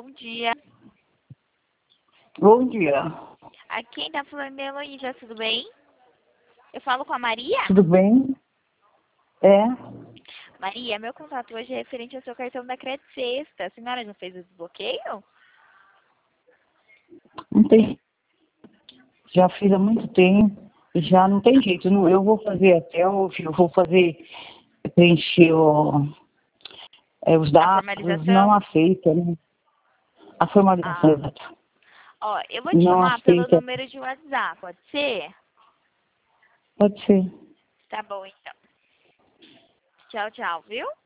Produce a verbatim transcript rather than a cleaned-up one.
bom dia. Bom dia. Aqui quem tá falando é a Heloísa, tudo bem? Eu falo com a Maria? Tudo bem? É? Maria, meu contato hoje é referente ao seu cartão da Crédito Sexta. A senhora já fez o desbloqueio? Não tem. Já fiz há muito tempo. Já não tem jeito. Não, eu vou fazer até hoje. Eu vou fazer, preencher o, é, os A dados, não formalização? aceita, né? A formalização, Ah, exato. ó, eu vou te Não chamar pelo aceita. número de WhatsApp, pode ser? Pode ser. Tá bom, então. Tchau, tchau, viu?